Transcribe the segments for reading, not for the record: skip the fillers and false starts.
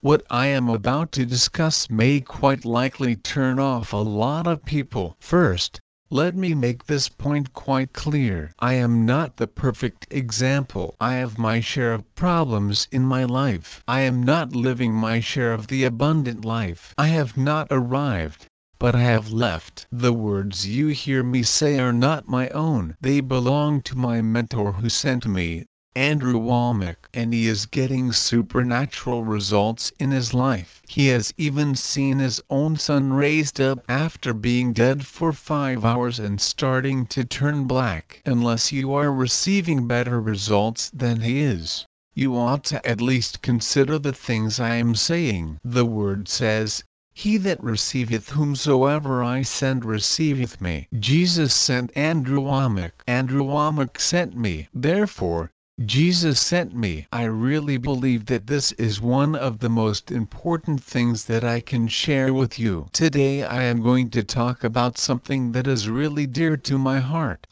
What I am about to discuss may quite likely turn off a lot of people. First, let me make this point quite clear. I am not the perfect example. I have my share of problems in my life. I am not living my share of the abundant life. I have not arrived, but I have left. The words you hear me say are not my own. They belong to my mentor who sent me, Andrew Wommack, and he is getting supernatural results in his life. He has even seen his own son raised up after being dead for 5 hours and starting to turn black. Unless you are receiving better results than he is, you ought to at least consider the things I am saying. The word says, "He that receiveth whomsoever I send receiveth me." Jesus sent Andrew Wommack. Andrew Wommack sent me. Therefore, Jesus sent me. I really believe that this is one of the most important things that I can share with you. Today I am going to talk about something that is really dear to my heart.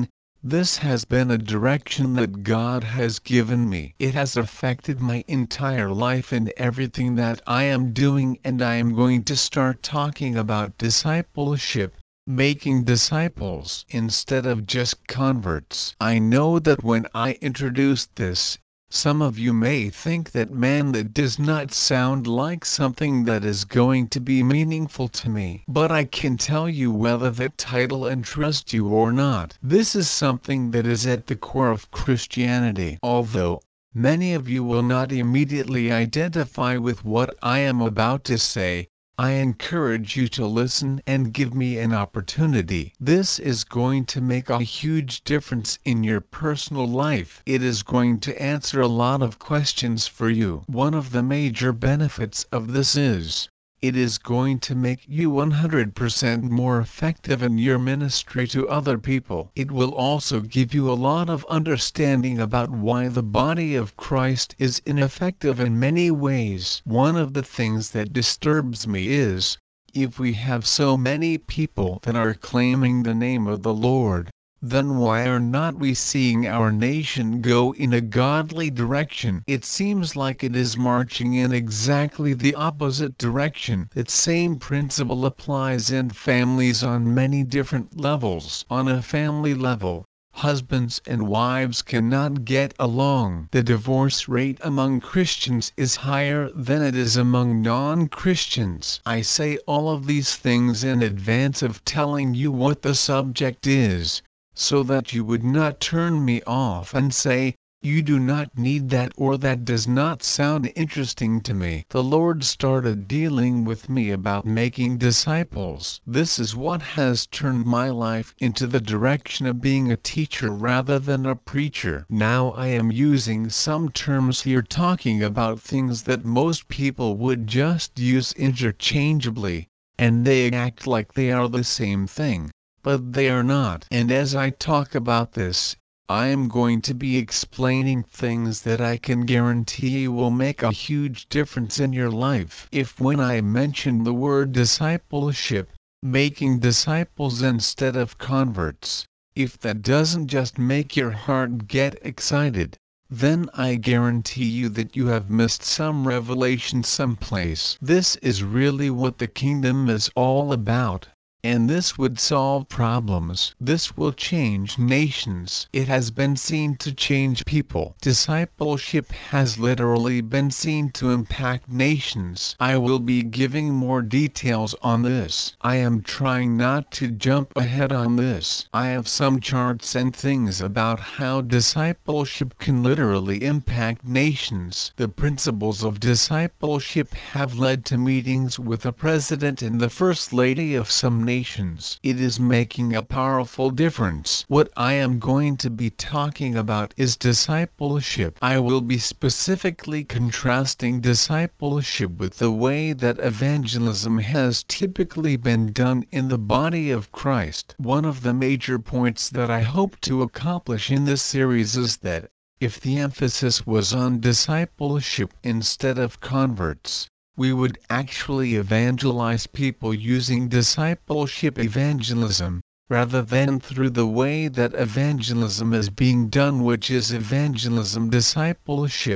This has been a direction that God has given me. It has affected my entire life and everything that I am doing, and I am going to start talking about discipleship. Making disciples instead of just converts. I know that when I introduced this, some of you may think that that does not sound like something that is going to be meaningful to me. But I can tell you whether that title interests you or not. This is something that is at the core of Christianity. Although many of you will not immediately identify with what I am about to say, I encourage you to listen and give me an opportunity. This is going to make a huge difference in your personal life. It is going to answer a lot of questions for you. One of the major benefits of this is, it is going to make you 100% more effective in your ministry to other people. It will also give you a lot of understanding about why the body of Christ is ineffective in many ways. One of the things that disturbs me is, if we have so many people that are claiming the name of the Lord, then why are not we seeing our nation go in a godly direction? It seems like it is marching in exactly the opposite direction. That same principle applies in families on many different levels. On a family level, husbands and wives cannot get along. The divorce rate among Christians is higher than it is among non-Christians. I say all of these things in advance of telling you what the subject is, so that you would not turn me off and say, "You do not need that," or "That does not sound interesting to me." The Lord started dealing with me about making disciples. This is what has turned my life into the direction of being a teacher rather than a preacher. Now I am using some terms here talking about things that most people would just use interchangeably, and they act like they are the same thing. But they are not. And as I talk about this, I am going to be explaining things that I can guarantee will make a huge difference in your life. If when I mention the word discipleship, making disciples instead of converts, if that doesn't just make your heart get excited, then I guarantee you that you have missed some revelation someplace. This is really what the kingdom is all about. And this would solve problems. This will change nations. It has been seen to change people. Discipleship has literally been seen to impact nations. I will be giving more details on this. I am trying not to jump ahead on this. I have some charts and things about how discipleship can literally impact nations. The principles of discipleship have led to meetings with the president and the first lady of some nations. It is making a powerful difference. What I am going to be talking about is discipleship. I will be specifically contrasting discipleship with the way that evangelism has typically been done in the body of Christ. One of the major points that I hope to accomplish in this series is that, if the emphasis was on discipleship instead of converts, we would actually evangelize people using discipleship evangelism, rather than through the way that evangelism is being done, which is evangelism discipleship.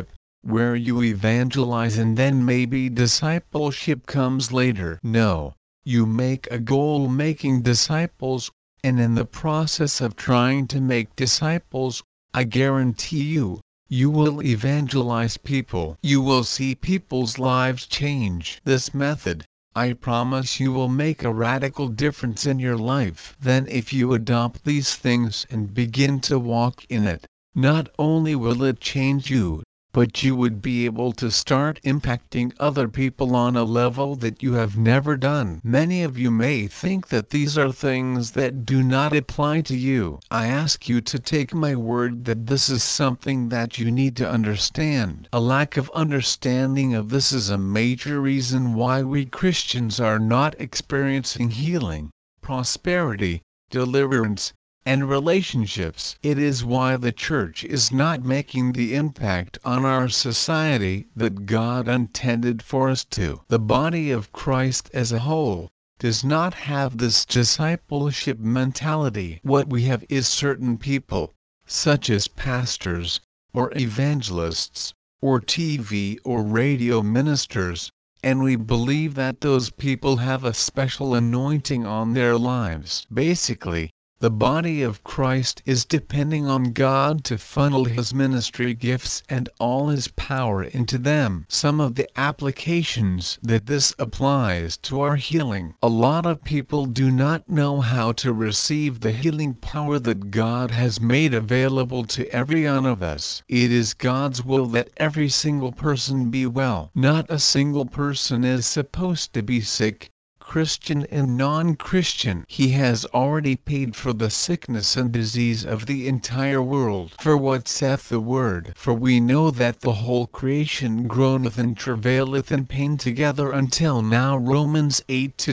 where you evangelize and then maybe discipleship comes later. No. You make a goal making disciples, and in the process of trying to make disciples, I guarantee you, you will evangelize people. You will see people's lives change. This method, I promise you, will make a radical difference in your life. Then if you adopt these things and begin to walk in it, not only will it change you, but you would be able to start impacting other people on a level that you have never done. Many of you may think that these are things that do not apply to you. I ask you to take my word that this is something that you need to understand. A lack of understanding of this is a major reason why we Christians are not experiencing healing, prosperity, deliverance, and relationships. It is why the church is not making the impact on our society that God intended for us to. The body of Christ as a whole does not have this discipleship mentality. What we have is certain people, such as pastors, or evangelists, or TV or radio ministers, and we believe that those people have a special anointing on their lives. Basically, the body of Christ is depending on God to funnel His ministry gifts and all His power into them. Some of the applications that this applies to our healing. A lot of people do not know how to receive the healing power that God has made available to every one of us. It is God's will that every single person be well. Not a single person is supposed to be sick, Christian and non-Christian. He has already paid for the sickness and disease of the entire world. For what saith the word? For we know that the whole creation groaneth and travaileth in pain together until now. Romans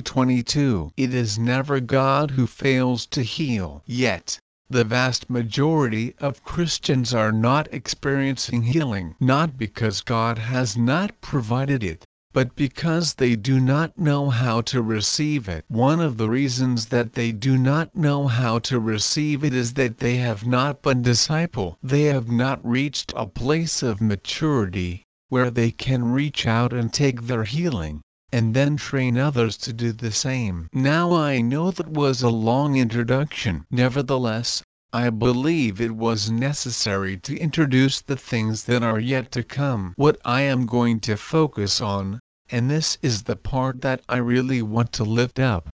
8:22. It is never God who fails to heal. Yet, the vast majority of Christians are not experiencing healing, not because God has not provided it, but because they do not know how to receive it. One of the reasons that they do not know how to receive it is that they have not been discipled. They have not reached a place of maturity, where they can reach out and take their healing, and then train others to do the same. Now I know that was a long introduction. Nevertheless, I believe it was necessary to introduce the things that are yet to come. What I am going to focus on, and this is the part that I really want to lift up.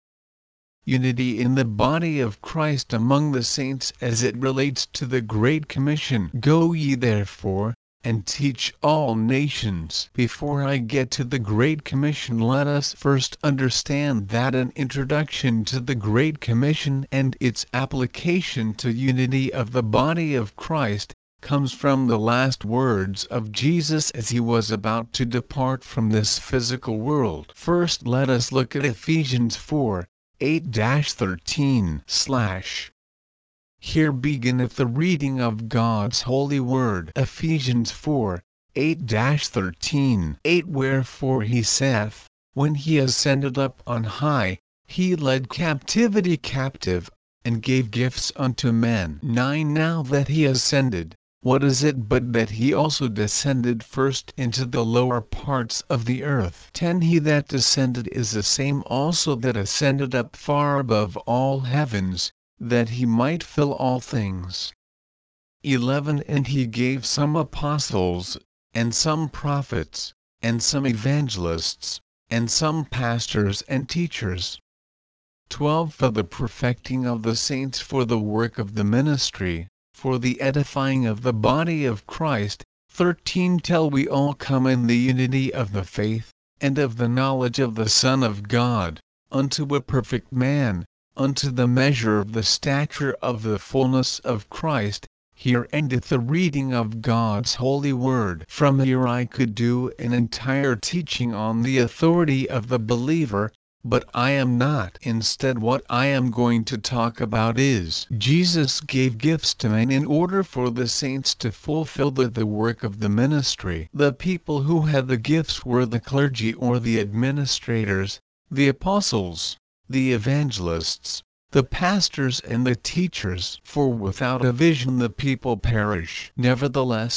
Unity in the body of Christ among the saints as it relates to the Great Commission. Go ye therefore, and teach all nations. Before I get to the Great Commission, let us first understand that an introduction to the Great Commission and its application to unity of the body of Christ comes from the last words of Jesus as he was about to depart from this physical world. First, let us look at Ephesians 4:8-13. Here beginneth the reading of God's holy word. Ephesians 4:8-13. 8 Wherefore he saith, when he ascended up on high, he led captivity captive, and gave gifts unto men. 9 Now that he ascended, what is it but that he also descended first into the lower parts of the earth? 10 He that descended is the same also that ascended up far above all heavens, that he might fill all things. 11 And he gave some apostles, and some prophets, and some evangelists, and some pastors and teachers. 12 For the perfecting of the saints, for the work of the ministry, for the edifying of the body of Christ. 13 Till we all come in the unity of the faith, and of the knowledge of the Son of God, unto a perfect man, unto the measure of the stature of the fullness of Christ. Here endeth the reading of God's holy word. From here I could do an entire teaching on the authority of the believer, but I am not. Instead, what I am going to talk about is Jesus gave gifts to men in order for the saints to fulfill the work of the ministry. The people who had the gifts were the clergy or the administrators, the apostles, the evangelists, the pastors and the teachers. For without a vision the people perish. Nevertheless,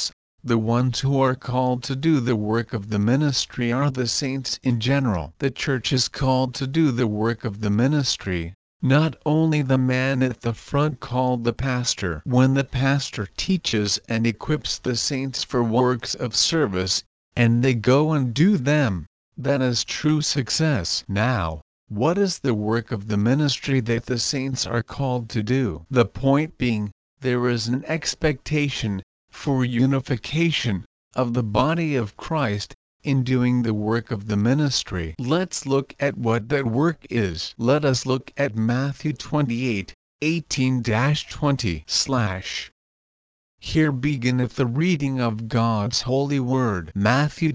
The ones who are called to do the work of the ministry are the saints in general. The church is called to do the work of the ministry, not only the man at the front called the pastor. When the pastor teaches and equips the saints for works of service, and they go and do them, that is true success. Now, what is the work of the ministry that the saints are called to do? The point being, there is an expectation for unification of the body of Christ in doing the work of the ministry. Let's look at what that work is. Let us look at Matthew 28:18-20. Here beginneth the reading of God's holy word. Matthew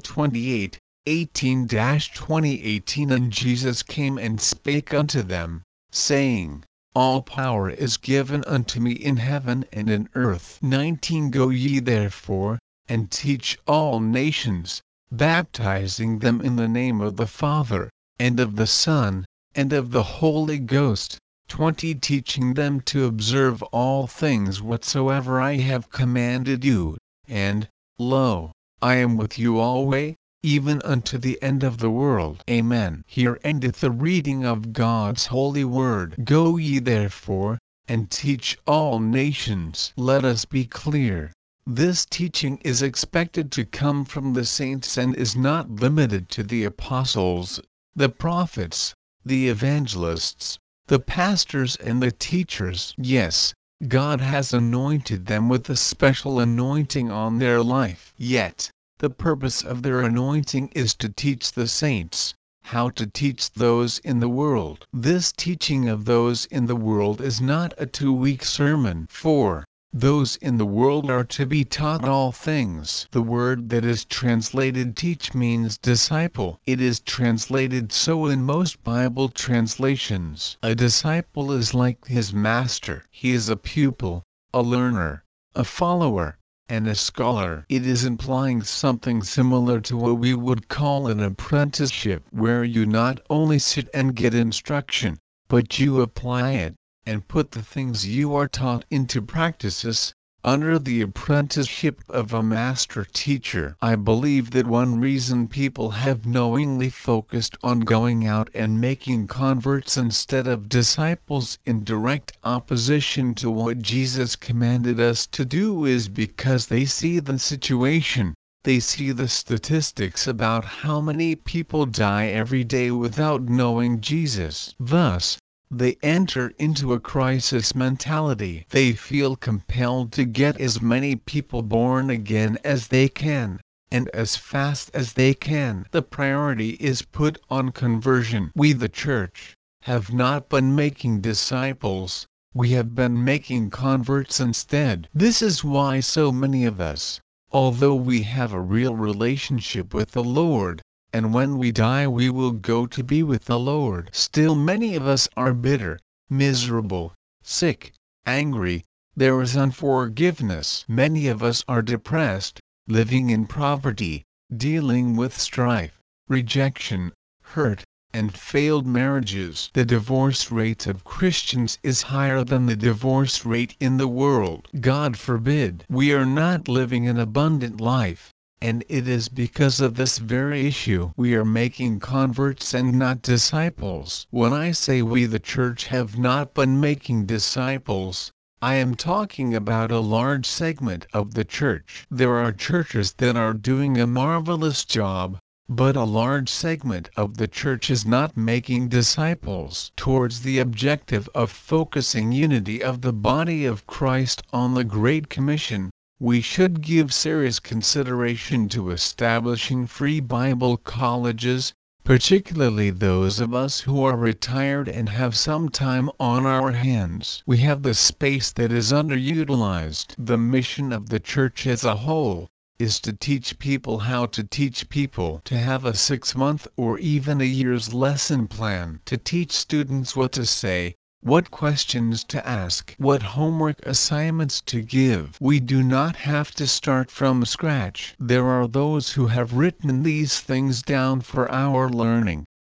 28:18-20. And Jesus came and spake unto them, saying, All power is given unto me in heaven and in earth. 19. Go ye therefore, and teach all nations, baptizing them in the name of the Father, and of the Son, and of the Holy Ghost. 20. Teaching them to observe all things whatsoever I have commanded you, and, lo, I am with you alway, even unto the end of the world. Amen. Here endeth the reading of God's holy word. Go ye therefore, and teach all nations. Let us be clear. This teaching is expected to come from the saints and is not limited to the apostles, the prophets, the evangelists, the pastors and the teachers. Yes, God has anointed them with a special anointing on their life. Yet, the purpose of their anointing is to teach the saints how to teach those in the world. This teaching of those in the world is not a 2-week sermon. For those in the world are to be taught all things. The word that is translated teach means disciple. It is translated so in most Bible translations. A disciple is like his master. He is a pupil, a learner, a follower, and a scholar. It is implying something similar to what we would call an apprenticeship, where you not only sit and get instruction, but you apply it and put the things you are taught into practices, under the apprenticeship of a master teacher. I believe that one reason people have knowingly focused on going out and making converts instead of disciples in direct opposition to what Jesus commanded us to do is because they see the situation. They see the statistics about how many people die every day without knowing Jesus. Thus, they enter into a crisis mentality. They feel compelled to get as many people born again as they can, and as fast as they can. The priority is put on conversion. We, the church, have not been making disciples, we have been making converts instead. This is why so many of us, although we have a real relationship with the Lord, and when we die we will go to be with the Lord, still many of us are bitter, miserable, sick, angry. There is unforgiveness. Many of us are depressed, living in poverty, dealing with strife, rejection, hurt, and failed marriages. The divorce rate of Christians is higher than the divorce rate in the world. God forbid. We are not living an abundant life. And it is because of this very issue we are making converts and not disciples. When I say we, the church, have not been making disciples, I am talking about a large segment of the church. There are churches that are doing a marvelous job, but a large segment of the church is not making disciples towards the objective of focusing unity of the body of Christ on the Great Commission. We should give serious consideration to establishing free Bible colleges, particularly those of us who are retired and have some time on our hands. We have the space that is underutilized. The mission of the church as a whole is to teach people how to teach people, to have a 6-month or even a year's lesson plan, to teach students what to say, what questions to ask, what homework assignments to give. We do not have to start from scratch. There are those who have written these things down for our learning,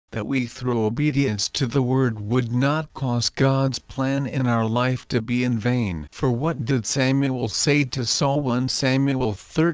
that we through obedience to the word would not cause God's plan in our life to be in vain. For what did Samuel say to Saul? 1 Samuel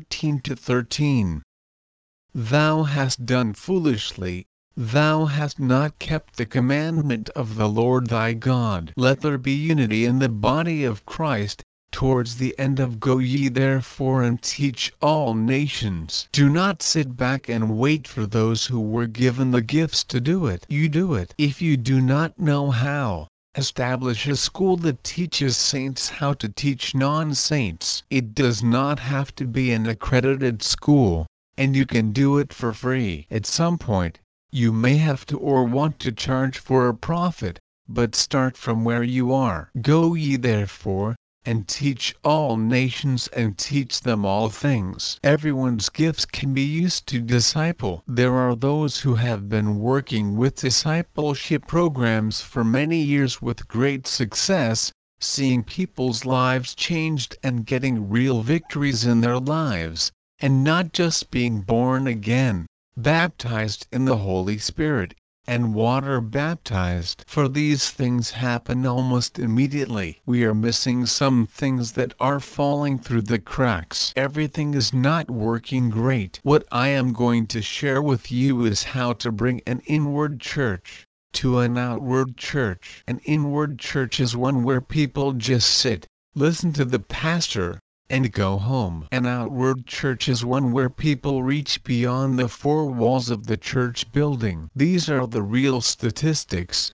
13:13. Thou hast done foolishly, thou hast not kept the commandment of the Lord thy God. Let there be unity in the body of Christ. Towards the end of go ye therefore and teach all nations. Do not sit back and wait for those who were given the gifts to do it. You do it. If you do not know how, establish a school that teaches saints how to teach non-saints. It does not have to be an accredited school, and you can do it for free. At some point, you may have to or want to charge for a profit, but start from where you are. Go ye therefore, and teach all nations and teach them all things. Everyone's gifts can be used to disciple. There are those who have been working with discipleship programs for many years with great success, seeing people's lives changed and getting real victories in their lives, and not just being born again, baptized in the Holy Spirit, and water baptized. For these things happen almost immediately. We are missing some things that are falling through the cracks. Everything is not working great. What I am going to share with you is how to bring an inward church to an outward church. An inward church is one where people just sit, listen to the pastor, and go home. An outward church is one where people reach beyond the four walls of the church building. These are the real statistics.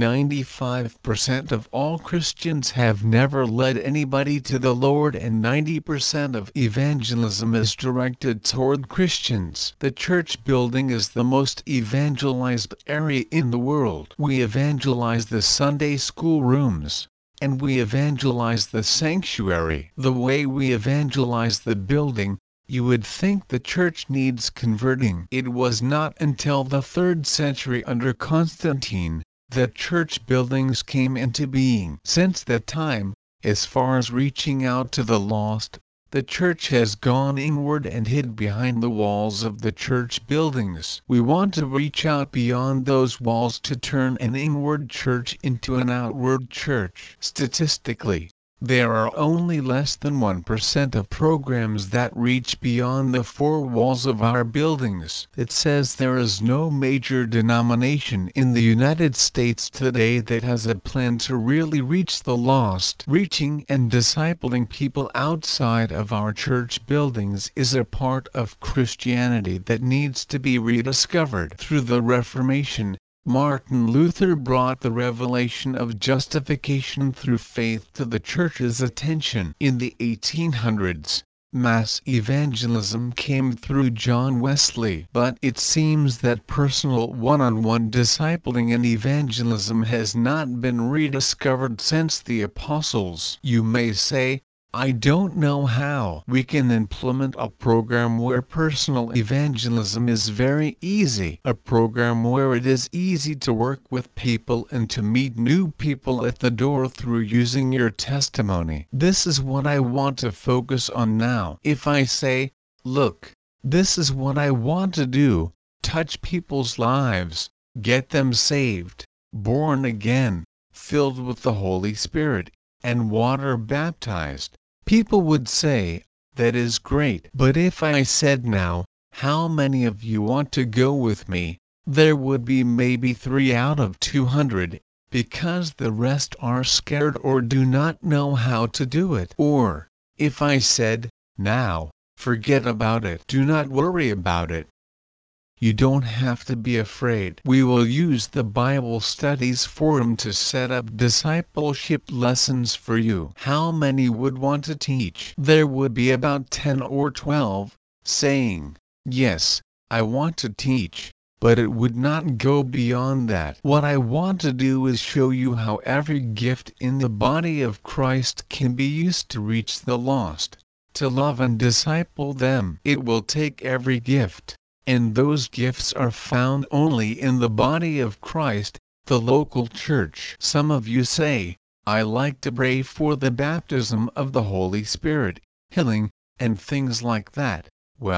95% of all Christians have never led anybody to the Lord, and 90% of evangelism is directed toward Christians. The church building is the most evangelized area in the world. We evangelize the Sunday school rooms, and we evangelize the sanctuary. The way we evangelize the building, you would think the church needs converting. It was not until the 3rd century under Constantine that church buildings came into being. Since that time, as far as reaching out to the lost, the church has gone inward and hid behind the walls of the church buildings. We want to reach out beyond those walls to turn an inward church into an outward church. Statistically, there are only less than 1% of programs that reach beyond the four walls of our buildings. It says there is no major denomination in the United States today that has a plan to really reach the lost. Reaching and discipling people outside of our church buildings is a part of Christianity that needs to be rediscovered. Through the Reformation, Martin Luther brought the revelation of justification through faith to the church's attention. In the 1800s, mass evangelism came through John Wesley. But it seems that personal one-on-one discipling and evangelism has not been rediscovered since the apostles. You may say, I don't know how. We can implement a program where personal evangelism is very easy. A program where it is easy to work with people and to meet new people at the door through using your testimony. This is what I want to focus on now. If I say, look, this is what I want to do, touch people's lives, get them saved, born again, filled with the Holy Spirit, and water baptized, people would say, that is great. But if I said now, how many of you want to go with me, there would be maybe 3 out of 200, because the rest are scared or do not know how to do it. Or, if I said, now, forget about it. Do not worry about it. You don't have to be afraid. We will use the Bible Studies Forum to set up discipleship lessons for you. How many would want to teach? There would be about 10 or 12, saying, yes, I want to teach, but it would not go beyond that. What I want to do is show you how every gift in the body of Christ can be used to reach the lost, to love and disciple them. It will take every gift, and those gifts are found only in the body of Christ, the local church. Some of you say, I like to pray for the baptism of the Holy Spirit, healing, and things like that. Well,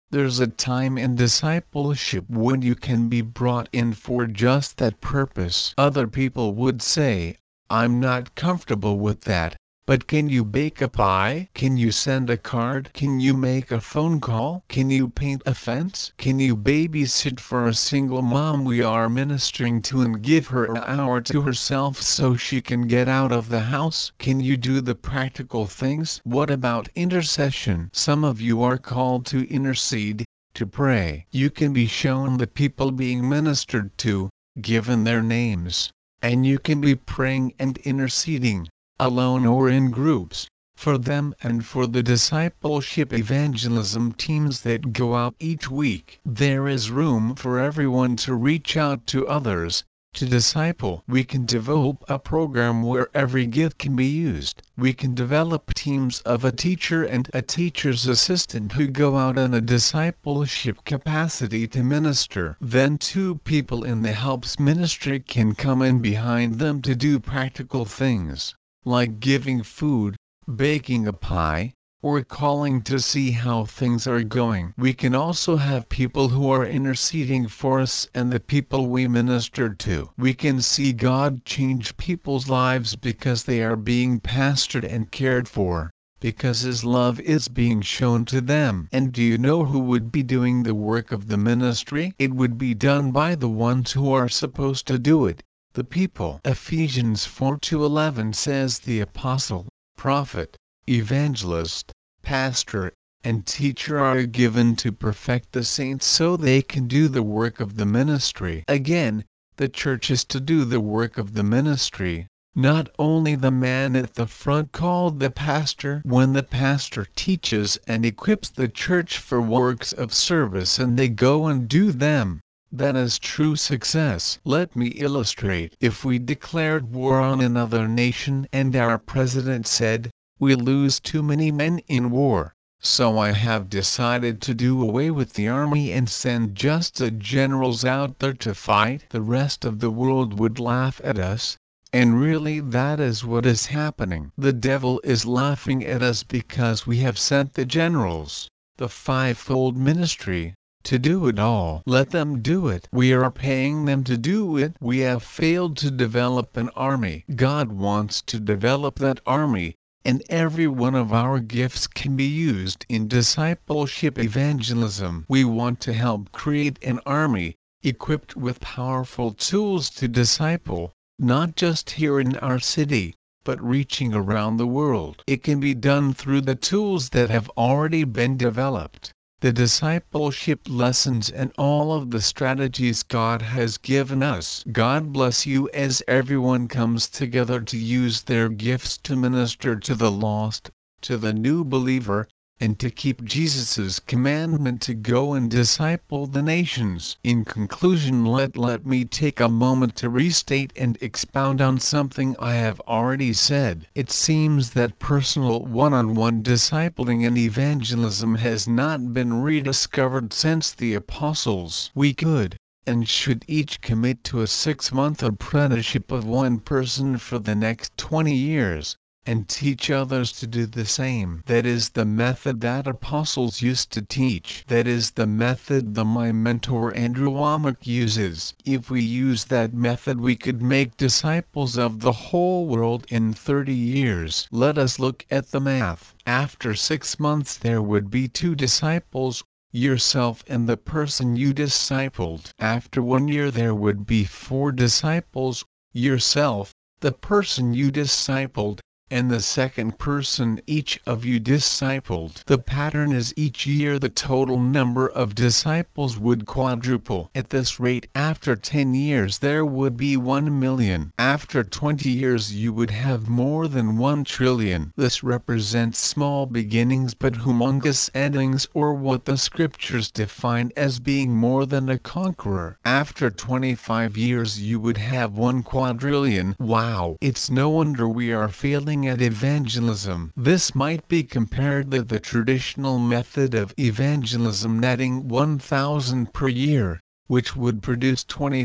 There's a time in discipleship when you can be brought in for just that purpose. Other people would say, I'm not comfortable with that. But can you bake a pie? Can you send a card? Can you make a phone call? Can you paint a fence? Can you babysit for a single mom we are ministering to and give her an hour to herself so she can get out of the house? Can you do the practical things? What about intercession? Some of you are called to intercede, to pray. You can be shown the people being ministered to, given their names, and you can be praying and interceding, alone or in groups, for them and for the discipleship evangelism teams that go out each week. There is room for everyone to reach out to others, to disciple. We can develop a program where every gift can be used. We can develop teams of a teacher and a teacher's assistant who go out in a discipleship capacity to minister. Then two people in the helps ministry can come in behind them to do practical things, like giving food, baking a pie, or calling to see how things are going. We can also have people who are interceding for us and the people we minister to. We can see God change people's lives because they are being pastored and cared for, because His love is being shown to them. And do you know who would be doing the work of the ministry? It would be done by the ones who are supposed to do it, the people. Ephesians 4:11 says the apostle, prophet, evangelist, pastor, and teacher are given to perfect the saints so they can do the work of the ministry. Again, the church is to do the work of the ministry, not only the man at the front called the pastor. When the pastor teaches and equips the church for works of service and they go and do them, that is true success. Let me illustrate. If we declared war on another nation and our president said, we lose too many men in war, so I have decided to do away with the army and send just the generals out there to fight, the rest of the world would laugh at us. And really that is what is happening. The devil is laughing at us because we have sent the generals, the fivefold ministry, to do it all. Let them do it. We are paying them to do it. We have failed to develop an army. God wants to develop that army, and every one of our gifts can be used in discipleship evangelism. We want to help create an army, equipped with powerful tools to disciple, not just here in our city, but reaching around the world. It can be done through the tools that have already been developed, the discipleship lessons and all of the strategies God has given us. God bless you as everyone comes together to use their gifts to minister to the lost, to the new believer, and to keep Jesus' commandment to go and disciple the nations. In conclusion, let me take a moment to restate and expound on something I have already said. It seems that personal one-on-one discipling and evangelism has not been rediscovered since the apostles. We could and should each commit to a 6-month apprenticeship of one person for the next 20 years, and teach others to do the same. That is the method that apostles used to teach. That is the method that my mentor Andrew Wommack uses. If we use that method, we could make disciples of the whole world in 30 years. Let us look at the math. After 6 months there would be 2 disciples, yourself and the person you discipled. After 1 year there would be 4 disciples, yourself, the person you discipled, and the second person each of you discipled. The pattern is each year the total number of disciples would quadruple. At this rate, after 10 years there would be 1 million. After 20 years you would have more than 1 trillion. This represents small beginnings but humongous endings, or what the scriptures define as being more than a conqueror. After 25 years you would have 1 quadrillion. Wow! It's no wonder we are failing at evangelism. This might be compared to the traditional method of evangelism, netting 1,000 per year, which would produce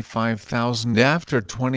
25,000 after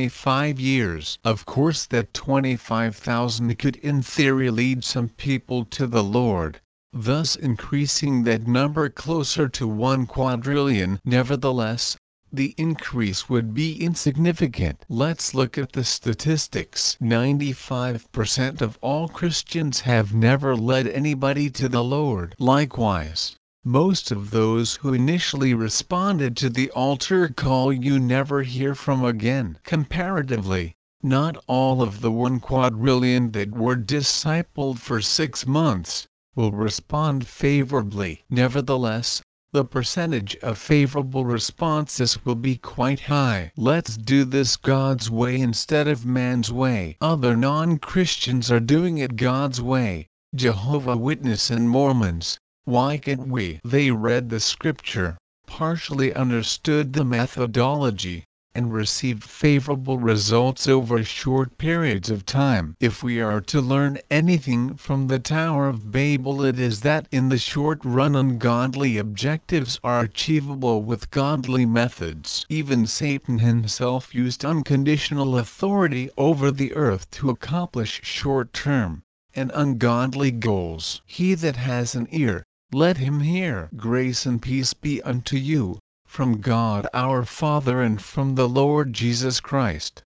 25 years. Of course that 25,000 could in theory lead some people to the Lord, thus increasing that number closer to 1 quadrillion. Nevertheless, the increase would be insignificant. Let's look at the statistics. 95% of all Christians have never led anybody to the Lord. Likewise, most of those who initially responded to the altar call you never hear from again. Comparatively, not all of the 1 quadrillion that were discipled for 6 months will respond favorably. Nevertheless, the percentage of favorable responses will be quite high. Let's do this God's way instead of man's way. Other non-Christians are doing it God's way. Jehovah's Witnesses and Mormons. Why can't we? They read the scripture, partially understood the methodology, and received favorable results over short periods of time. If we are to learn anything from the Tower of Babel, it is that in the short run ungodly objectives are achievable with godly methods. Even Satan himself used unconditional authority over the earth to accomplish short-term and ungodly goals. He that has an ear, let him hear. Grace and peace be unto you, from God our Father and from the Lord Jesus Christ.